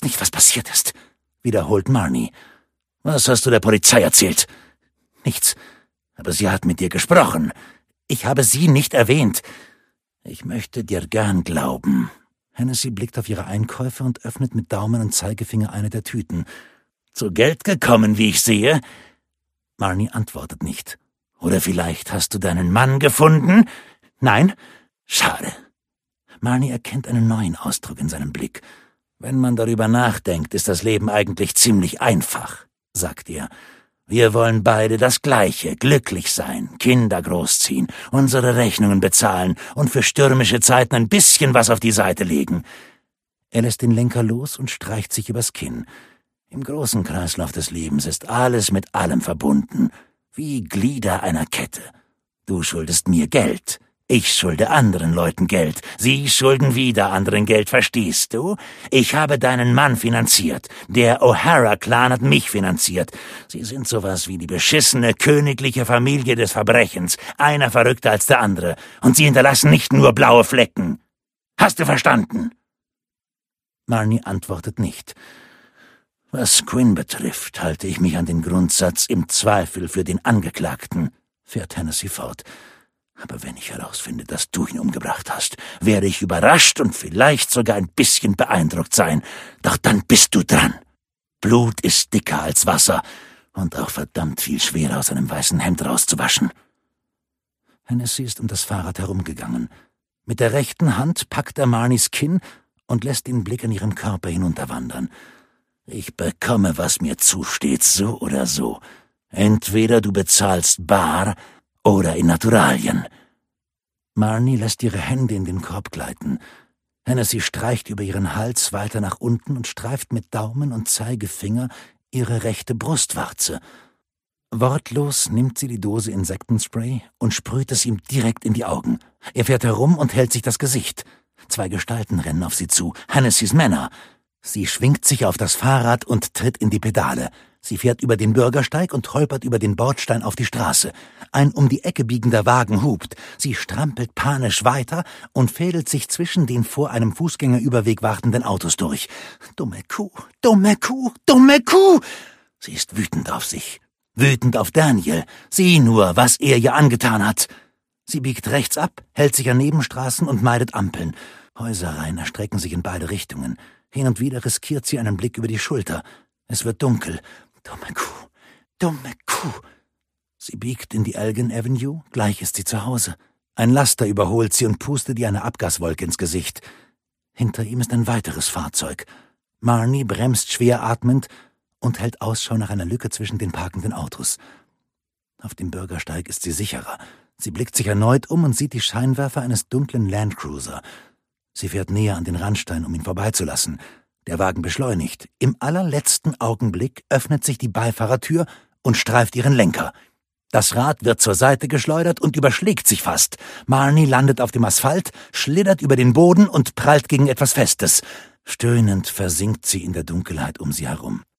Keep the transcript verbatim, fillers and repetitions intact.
weißt nicht, was passiert ist«, wiederholt Marnie. »Was hast du der Polizei erzählt?« »Nichts. Aber sie hat mit dir gesprochen. Ich habe sie nicht erwähnt. Ich möchte dir gern glauben.« Hennessy blickt auf ihre Einkäufe und öffnet mit Daumen und Zeigefinger eine der Tüten. »Zu Geld gekommen, wie ich sehe?« Marnie antwortet nicht. »Oder vielleicht hast du deinen Mann gefunden?« »Nein.« »Schade.« Marnie erkennt einen neuen Ausdruck in seinem Blick. »Wenn man darüber nachdenkt, ist das Leben eigentlich ziemlich einfach«, sagt er. »Wir wollen beide das Gleiche, glücklich sein, Kinder großziehen, unsere Rechnungen bezahlen und für stürmische Zeiten ein bisschen was auf die Seite legen.« Er lässt den Lenker los und streicht sich übers Kinn. »Im großen Kreislauf des Lebens ist alles mit allem verbunden, wie Glieder einer Kette. Du schuldest mir Geld. Ich schulde anderen Leuten Geld. Sie schulden wieder anderen Geld, verstehst du? Ich habe deinen Mann finanziert. Der O'Hara-Clan hat mich finanziert. Sie sind sowas wie die beschissene königliche Familie des Verbrechens, einer verrückter als der andere. Und sie hinterlassen nicht nur blaue Flecken. Hast du verstanden?« Marnie antwortet nicht. »Was Quinn betrifft, halte ich mich an den Grundsatz im Zweifel für den Angeklagten«, fährt Hennessy fort. »Aber wenn ich herausfinde, dass du ihn umgebracht hast, werde ich überrascht und vielleicht sogar ein bisschen beeindruckt sein. Doch dann bist du dran. Blut ist dicker als Wasser und auch verdammt viel schwerer aus einem weißen Hemd rauszuwaschen.« Hennessy ist um das Fahrrad herumgegangen. Mit der rechten Hand packt er Marnies Kinn und lässt den Blick an ihrem Körper hinunterwandern. »Ich bekomme, was mir zusteht, so oder so. Entweder du bezahlst bar oder in Naturalien.« Marnie lässt ihre Hände in den Korb gleiten. Hennessy streicht über ihren Hals weiter nach unten und streift mit Daumen und Zeigefinger ihre rechte Brustwarze. Wortlos nimmt sie die Dose Insektenspray und sprüht es ihm direkt in die Augen. Er fährt herum und hält sich das Gesicht. Zwei Gestalten rennen auf sie zu, Hennessys Männer. Sie schwingt sich auf das Fahrrad und tritt in die Pedale. Sie fährt über den Bürgersteig und holpert über den Bordstein auf die Straße. Ein um die Ecke biegender Wagen hupt. Sie strampelt panisch weiter und fädelt sich zwischen den vor einem Fußgängerüberweg wartenden Autos durch. Dumme Kuh, dumme Kuh, dumme Kuh! Sie ist wütend auf sich. Wütend auf Daniel. Sieh nur, was er ihr angetan hat. Sie biegt rechts ab, hält sich an Nebenstraßen und meidet Ampeln. Häuserreihen erstrecken sich in beide Richtungen. Hin und wieder riskiert sie einen Blick über die Schulter. Es wird dunkel. Dumme Kuh, dumme Kuh. Sie biegt in die Elgin Avenue, gleich ist sie zu Hause. Ein Laster überholt sie und pustet ihr eine Abgaswolke ins Gesicht. Hinter ihm ist ein weiteres Fahrzeug. Marnie bremst schwer atmend und hält Ausschau nach einer Lücke zwischen den parkenden Autos. Auf dem Bürgersteig ist sie sicherer. Sie blickt sich erneut um und sieht die Scheinwerfer eines dunklen Landcruiser. Sie fährt näher an den Randstein, um ihn vorbeizulassen. Der Wagen beschleunigt. Im allerletzten Augenblick öffnet sich die Beifahrertür und streift ihren Lenker. Das Rad wird zur Seite geschleudert und überschlägt sich fast. Marnie landet auf dem Asphalt, schlittert über den Boden und prallt gegen etwas Festes. Stöhnend versinkt sie in der Dunkelheit um sie herum.